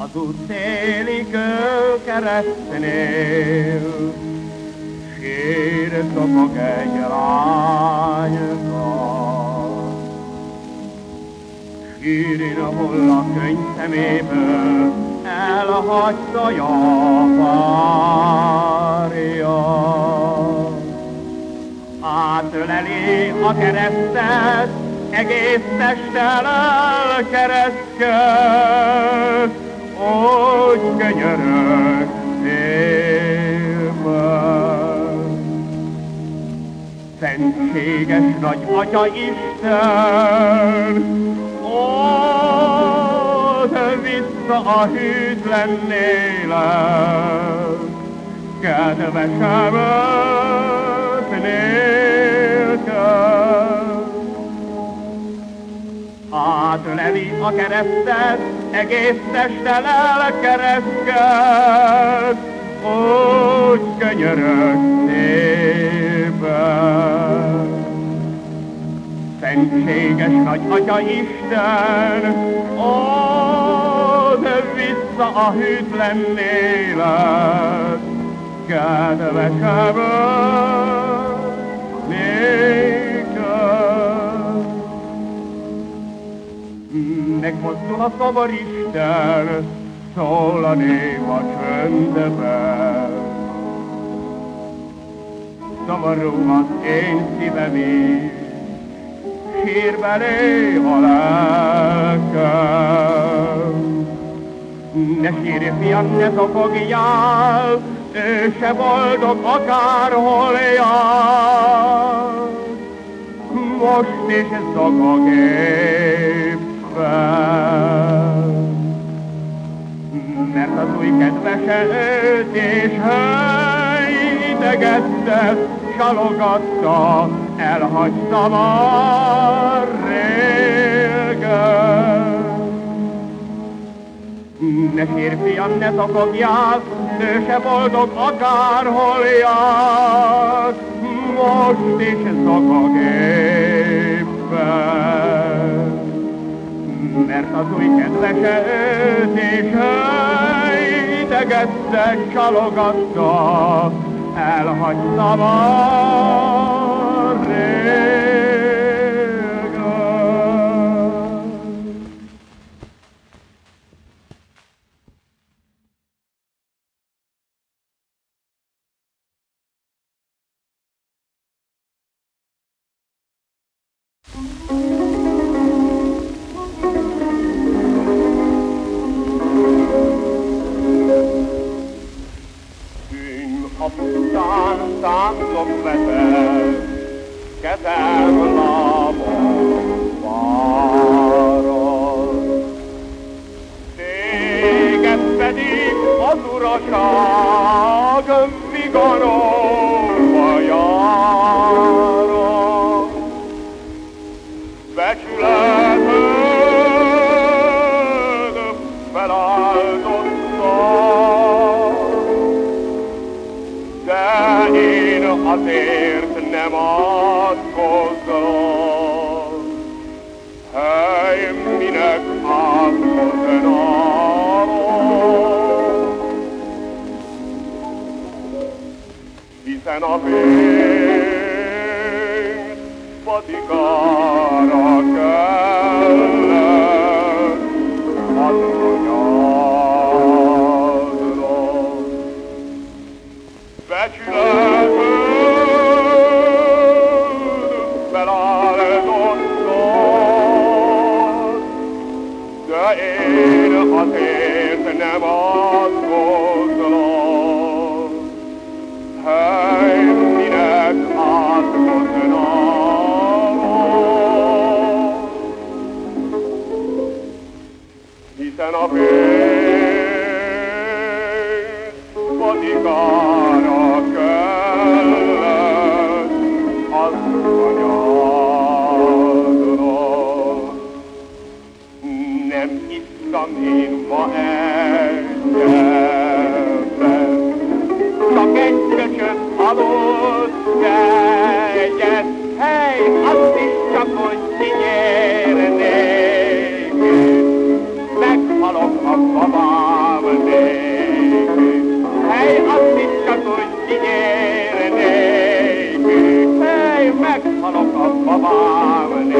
az út széli kőkeresztnél, sír szopog egy lányka. Sírin, ahol a könyv szeméből elhagyta párja. Átöleli a keresztet, egész testtel elkeresztül, úgy könyörög szélben. Szentséges nagy Atya Isten, old vissza a hűtlen lélek, kedvesemet nélkül. Átöleli a keresztet, egész testtel elkeresztül, úgy könyörög szépen. Szentséges nagy Atya Isten, old vissza a hűtlen lélek, kedvesemet nélkül. Megmozdul a szomor Isten, szólani a csöndben. Szomorú az én szívem is, sír belé a lelkem. Ne sírj, fiam, ne zokogjál, ő se boldog akárhol jár. Most is zokog éppen, mert az új kedvese őt és hely idegette, csalogatta, elhagyta már régen. Ne sírj, fiam, ne zokogjál, ő se boldog akárhol jár. Most is zokog éppen, mert az új kedvese őt és hely idegette, csalogatta, elhagyta már régen. Apután táncok vetek, kezem lábon várod. Téged pedig az uraság vigaróba járod. Becsületed feláldottad, de én azért nem átkozom. Hely, minek átkoználom, hiszen a pénz patikára kellett az anyádról. Becsületed feláldottad, de én azért nem átkozom. Hely, minek átkoználom, várni.